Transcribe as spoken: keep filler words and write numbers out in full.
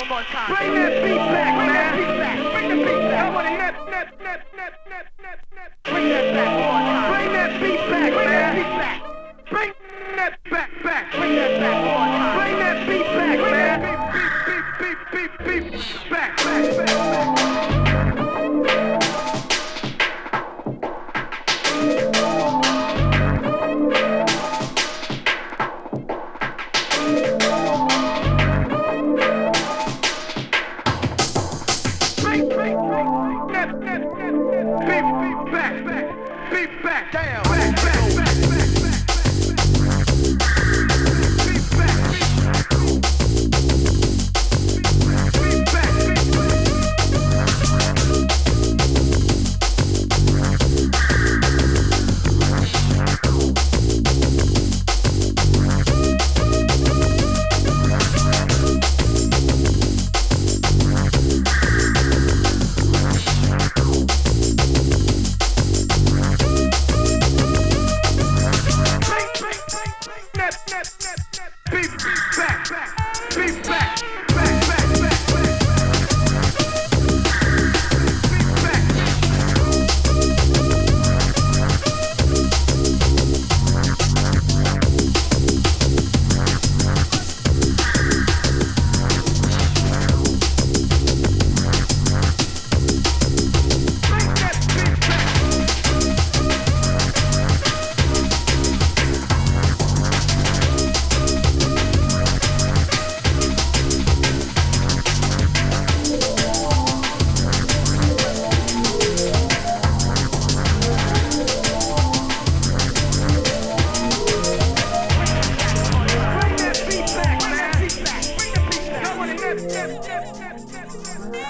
one more time. Bring that beat back, man. Bring that beat back. Bring the beat back. I want to nip, nip, nip, nip, nip, nip, nip. Bring that back one more time. Bring that beat back, man. Bring that beat back. Bring that back, back. Bring that back one more time. Bring that beat back, man. Beat, beat, beat, beat, beat, beat, back, back, back.